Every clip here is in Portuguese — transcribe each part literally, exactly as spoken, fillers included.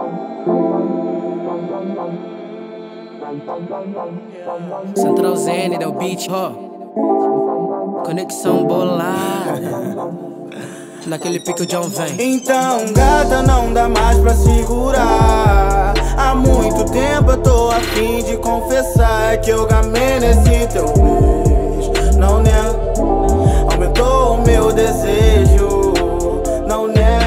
Central Zen, é o beat, ó. Conexão bolada. Naquele pique o John vem. Então gata, não dá mais pra segurar. Há muito tempo eu tô a fim de confessar que eu gamei nesse teu beijo. Não nego, aumentou o meu desejo. Não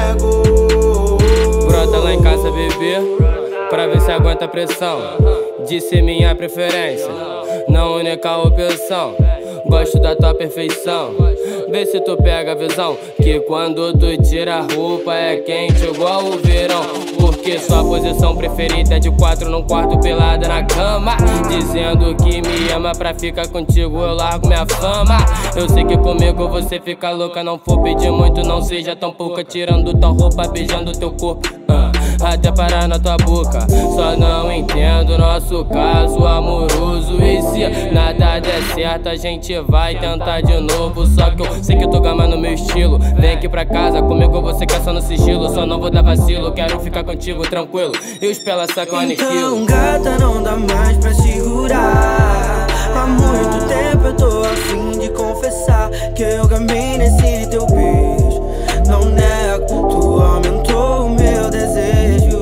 nego. Brota lá em casa, bebê, pra ver se aguenta a pressão. Disse minha preferência, não única opção. Gosto da tua perfeição, vê se tu pega a visão. Que quando tu tira a roupa é quente igual o verão. Porque sua posição preferida é de quatro num quarto pelada na cama. Dizendo que me ama, pra ficar contigo eu largo minha fama. Eu sei que comigo você fica louca, não for pedir muito, não seja tão pouca. Tirando tua roupa, beijando teu corpo, uh, até parar na tua boca. Só não entendo nosso caso amoroso. E se nada der certo a gente vai tentar de novo. Só que eu sei que eu tô gamando meu estilo. Vem aqui pra casa, comigo você quer só no sigilo. Só não vou dar vacilo, quero ficar contigo tranquilo. E os pelas sacam aniquilo. Então gata, não dá mais pra segurar. Há muito tempo eu tô a fim de confessar que eu gamei nesse teu beijo. Não nego, tu aumentou o meu desejo.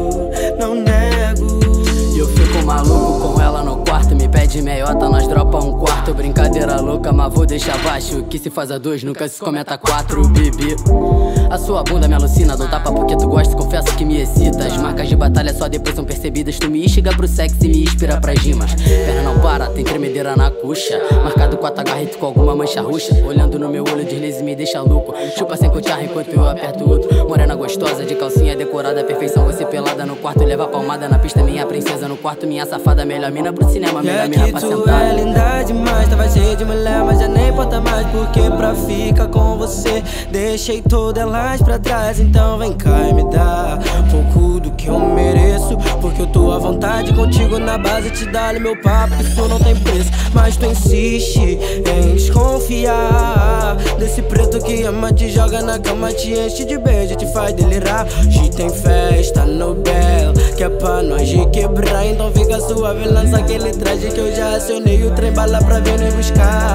Não nego. Eu fico maluco com ela no quarto, me pede meiota, nós dropa um quarto. Brincadeira louca, mas vou deixar baixo. Que se faz a dois, nunca se comenta quatro, bebê. A sua bunda me alucina, dou tapa porque tu gosta, confesso que me excita. As marcas de batalha só depois são percebidas. Tu me instiga pro sexo e me inspira pras rimas. Perna não para, tem tremedeira na coxa. Marcado com a tagarrito com alguma mancha roxa. Olhando no meu olho, deslize e me deixa louco. Chupa sem cucharra enquanto eu aperto o outro. Morena gostosa, de calcinha decorada, perfeição. Você pelada no quarto, leva palmada na pista. Minha princesa no quarto, minha safada. Melhor mina pro cinema, melhor mina pra sentar. É linda demais, tava cheio de mulher, mas já nem importa mais. Porque pra ficar com você, deixei todas elas pra trás. Então vem cá e me dá um pouco do que eu mereço. Porque eu tô à vontade contigo na base, te dá-lhe meu papo, que isso não tem preço. Mas tu insiste em desconfiar desse preto que ama, te joga na cama, te enche de beijo, te faz delirar. Hoje tem festa no Bel, que é pra nós de quebrar. Então fica suave, lança aquele traje que eu já acionei o trem bala pra vir me buscar.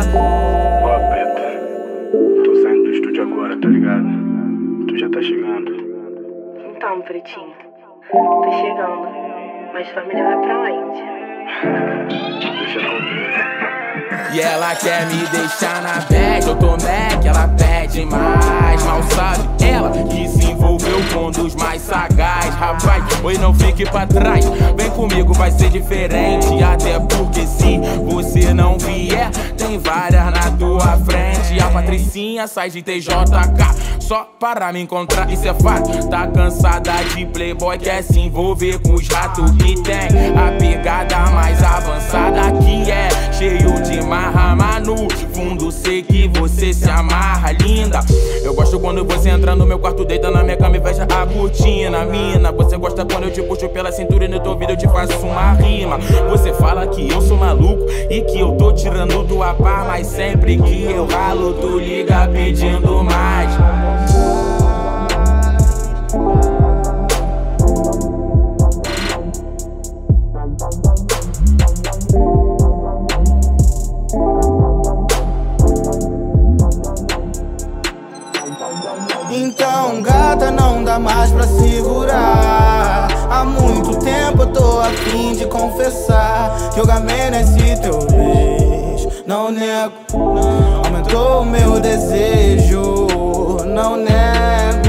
Ó, preta, tô saindo do estúdio agora, tá ligado? Tu já tá chegando. Então, pretinho, tô chegando, mas família vai pra onde? Deixa eu ver. E ela quer me deixar na bad, eu tô Mac, ela pede mais. Mal sabe ela que se envolveu com um dos mais sagaz. Rapaz, oi, não fique pra trás, vem comigo, vai ser diferente. Até porque se você não vier, tem várias na tua frente. A Patricinha sai de T J K só para me encontrar, isso é fato. Tá cansada de playboy, quer se envolver com os ratos que tem a pegada mais avançada, que é cheio de marra, mas no fundo sei que você se amarra, linda. Eu gosto quando você entra no meu quarto, deita na minha cama e fecha a cortina. Mina, você gosta quando eu te puxo pela cintura e no teu ouvido eu te faço uma rima. Você fala que eu sou maluco e que eu tô tirando do par, mas sempre que eu ralo tu liga pedindo mais. Então gata, não dá mais pra segurar. Há muito tempo eu tô a fim de confessar que eu gamei nesse teu beijo. Não nego, aumentou o meu desejo. Não nego.